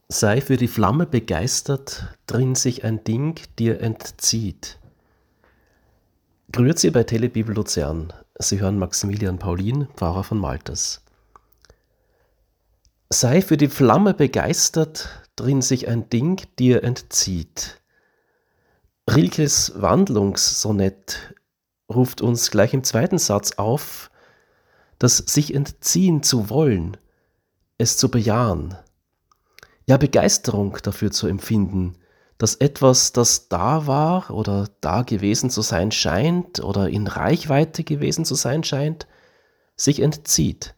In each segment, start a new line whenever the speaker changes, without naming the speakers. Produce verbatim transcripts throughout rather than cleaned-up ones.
Sei für die Flamme begeistert, drin sich ein Ding dir entzieht. Grüezi bei Telebibel Luzern. Sie hören Maximilian Paulin, Pfarrer von Malters. Sei für die Flamme begeistert, drin sich ein Ding dir entzieht. Rilkes Wandlungssonett ruft uns gleich im zweiten Satz auf, das sich entziehen zu wollen, es zu bejahen. Ja, Begeisterung dafür zu empfinden, dass etwas, das da war oder da gewesen zu sein scheint oder in Reichweite gewesen zu sein scheint, sich entzieht.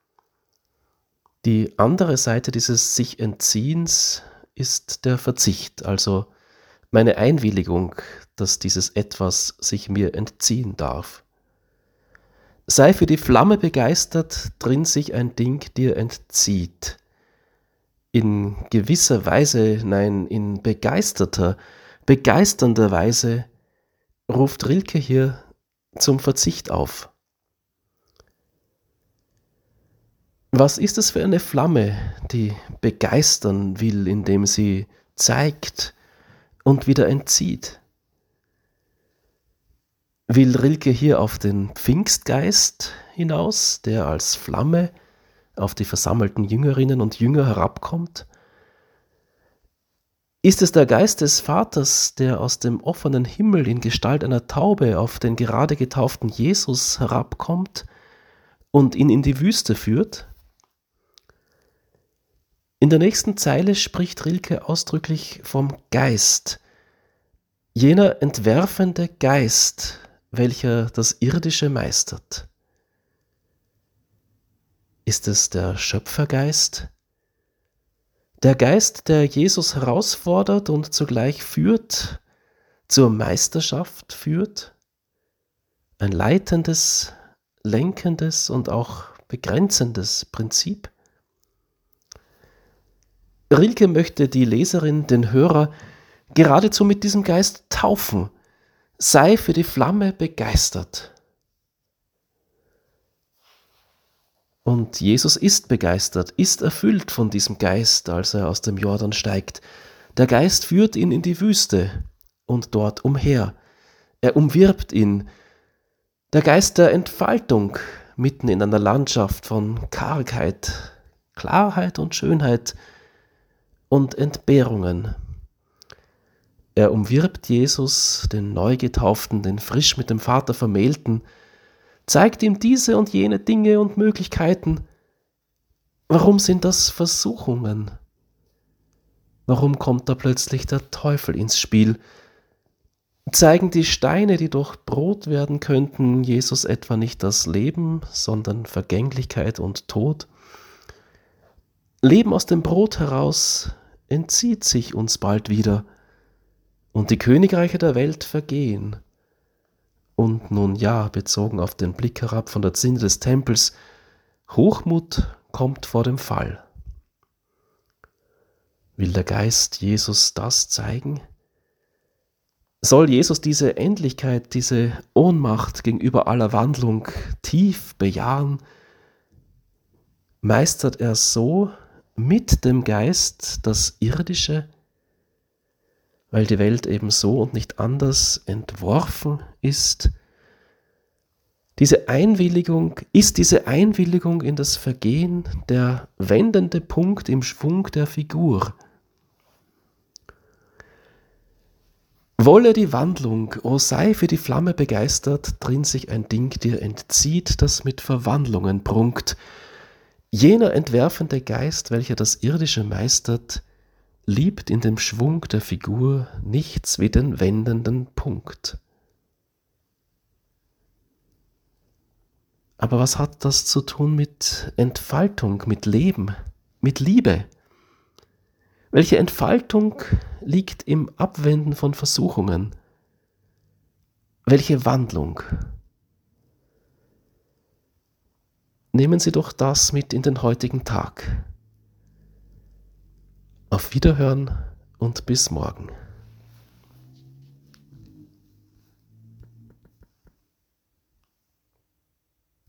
Die andere Seite dieses sich Entziehens ist der Verzicht, also meine Einwilligung, dass dieses Etwas sich mir entziehen darf. Sei für die Flamme begeistert, drin sich ein Ding dir entzieht. In gewisser Weise, nein, in begeisterter, begeisternder Weise ruft Rilke hier zum Verzicht auf. Was ist es für eine Flamme, die begeistern will, indem sie zeigt und wieder entzieht? Will Rilke hier auf den Pfingstgeist hinaus, der als Flamme auf die versammelten Jüngerinnen und Jünger herabkommt? Ist es der Geist des Vaters, der aus dem offenen Himmel in Gestalt einer Taube auf den gerade getauften Jesus herabkommt und ihn in die Wüste führt? In der nächsten Zeile spricht Rilke ausdrücklich vom Geist, jener entwerfende Geist, welcher das Irdische meistert. Ist es der Schöpfergeist? Der Geist, der Jesus herausfordert und zugleich führt, zur Meisterschaft führt? Ein leitendes, lenkendes und auch begrenzendes Prinzip? Rilke möchte die Leserin, den Hörer, geradezu mit diesem Geist taufen. Sei für die Flamme begeistert. Und Jesus ist begeistert, ist erfüllt von diesem Geist, als er aus dem Jordan steigt. Der Geist führt ihn in die Wüste und dort umher. Er umwirbt ihn. Der Geist der Entfaltung mitten in einer Landschaft von Kargheit, Klarheit und Schönheit und Entbehrungen. Er umwirbt Jesus, den Neugetauften, den frisch mit dem Vater Vermählten, zeigt ihm diese und jene Dinge und Möglichkeiten. Warum sind das Versuchungen? Warum kommt da plötzlich der Teufel ins Spiel? Zeigen die Steine, die durch Brot werden könnten, Jesus etwa nicht das Leben, sondern Vergänglichkeit und Tod? Leben aus dem Brot heraus entzieht sich uns bald wieder, und die Königreiche der Welt vergehen. Und nun ja, bezogen auf den Blick herab von der Zinne des Tempels, Hochmut kommt vor dem Fall. Will der Geist Jesus das zeigen? Soll Jesus diese Endlichkeit, diese Ohnmacht gegenüber aller Wandlung tief bejahen? Meistert er so mit dem Geist das Irdische, weil die Welt eben so und nicht anders entworfen ist? Diese Einwilligung, ist diese Einwilligung in das Vergehen der wendende Punkt im Schwung der Figur? Wolle die Wandlung, o sei für die Flamme begeistert, drin sich ein Ding dir entzieht, das mit Verwandlungen prunkt. Jener entwerfende Geist, welcher das Irdische meistert, liebt in dem Schwung der Figur nichts wie den wendenden Punkt. Aber was hat das zu tun mit Entfaltung, mit Leben, mit Liebe? Welche Entfaltung liegt im Abwenden von Versuchungen? Welche Wandlung? Nehmen Sie doch das mit in den heutigen Tag. Auf Wiederhören und bis morgen.